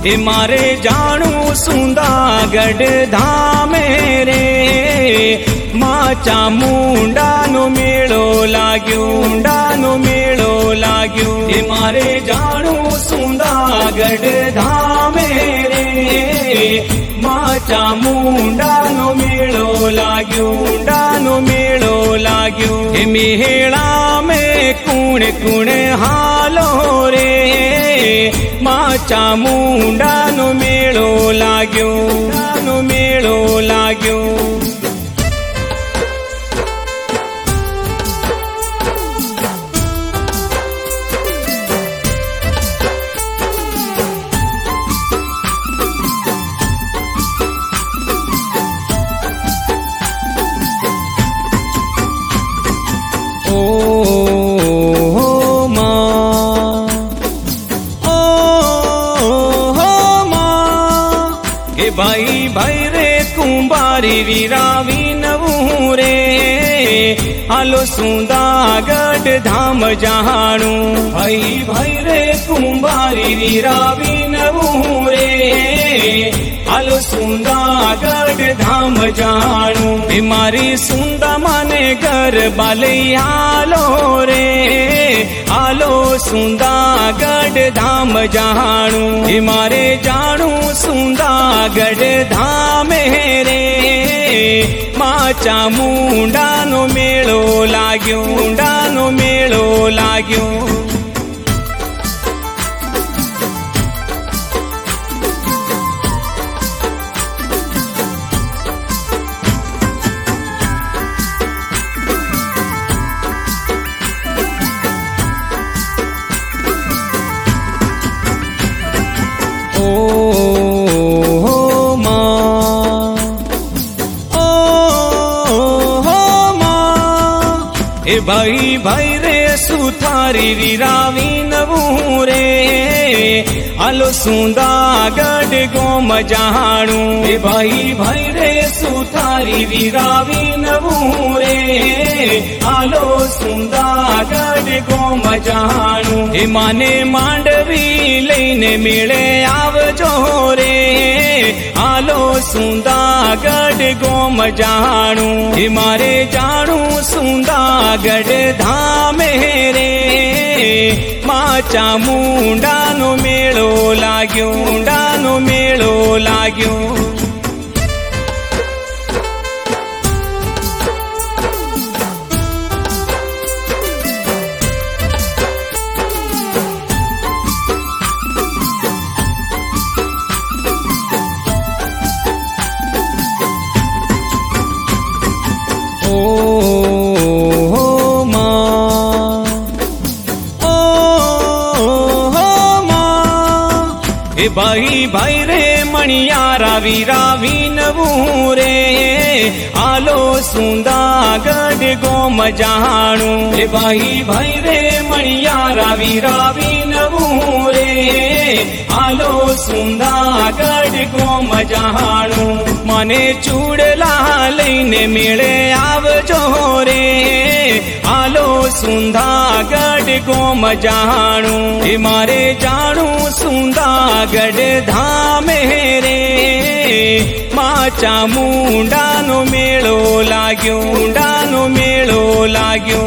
એ મારે જાણું સુંદાગઢ ધામે રે માં ચામુંડાનો મેળો લાગ્યો, ઊંડાનો મેળો લાગ્યો. એ મારે જાણું સુંદાગઢ ધામે રે માં ચામુંડાનો મેળો લાગ્યો, ઊંડાનો મેળો લાગ્યો. એ મેળા મેં કુણ કુણ હાલો રે માં ચામુંડાનો મેળો લાગ્યો, ઊંડાનો મેળો લાગ્યો. ભાઈ ભાઈ રે કુંભારી વીરાવી નવું રે હાલો સુંદાગઢ ધામ જાણું. ભાઈ ભાઈ રે કુંભારી વીરાવી નવું રે હાલો સુંદાગઢ ધામ જાણું. એ મારી સુંદા માને ગરબા લઈ હાલો રે હાલો સુંદાગઢ ધામ જાણું. એ મારે જાણું સુંદાગઢ ધામે રે માં ચામુંડાનો મેળો લાગ્યો, ઊંડાનો મેળો લાગ્યો. એ ભાઈ ભાઈ રે સુથારી વીરાવી નવું રે હાલો સુંદાગઢ ગોમ જાણું. એ ભાઈ ભાઈ રે સુથારી વીરાવી નવું રે હાલો સુંદાગઢ ગોમ જાણું. એ માને માંડવી લઈને મેળે આવજો રે હાલો સુંદાગઢ ગોમ જાણું. એ મારે જાણું સુંદાગઢ ધામે રે માં ચામુંડાનો મેળો લાગ્યો, ઊંડાનો મેળો લાગ્યો. એ ભાઈ ભાઈ રે મણિયારા વીરાવી નવું રે હાલો સુંદાગઢ ગોમ જાણું. એ ભાઈ ભાઈ રે મણિયારા વીરાવી નવું રે હાલો સુંદાગઢ ગોમ જાણું. મને ચૂડલા લઈને મેળે આવજો રે હાલો સુંદાગઢ ગોમ જાણું. એ મારે જાણું સુંદાગઢ ધામે રે માં ચામુંડાનો મેળો લાગ્યો, ઊંડાનો મેળો લાગ્યો.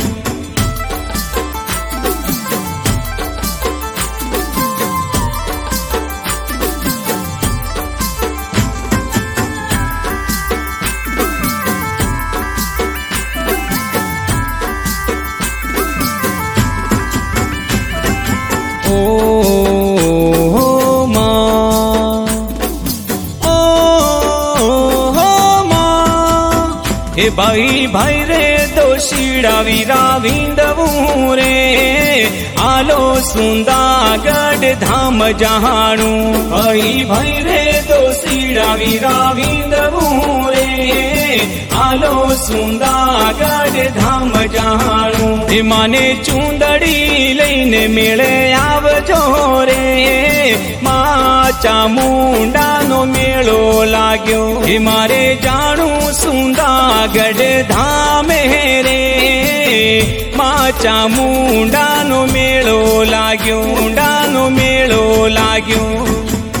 એ ભાઈ ભાઈ રે દોશીડા વીરાવી નવું રે હાલો સુંદાગઢ ધામ જાણું. ભાઈ ભાઈ રે દોશીડા વીરાવી નવું રે હાલો સુંદાગઢ ધામ જાણું. એ માને ચૂંદડી લઈને મેળે આવજો રે માં ચામુંડાનો મેળો લાગ્યો. એ મારે જાણું સુંદાગઢ ધામે રે માં ચામુંડાનો મેળો લાગ્યો, ઊંડાનો મેળો લાગ્યો.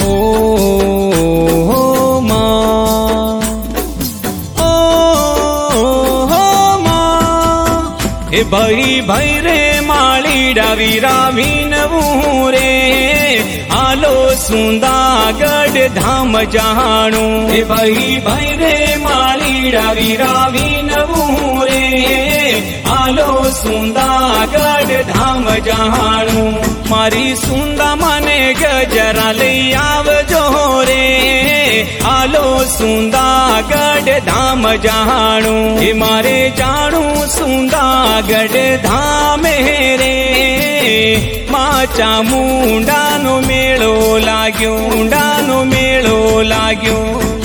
એ ભાઈ ભાઈ રે માળી ડાવી રાવીનવું રે આલો સુંદાગઢ ધામ જાણું એ ભાઈ ભાઈ રે માળી ડાવી રાવીનવું રે આલો સુંદાગઢ ધામ જાણું મારી સુંદા મને ગજરા લઈ આવજો રે આલો સુંદાગઢ ધામ જાણું એ મારે જાણું સુંદાગઢ ધામે રે માં ચામુંડાનો મેળો લાગ્યો, ઊંડાનો મેળો લાગ્યો.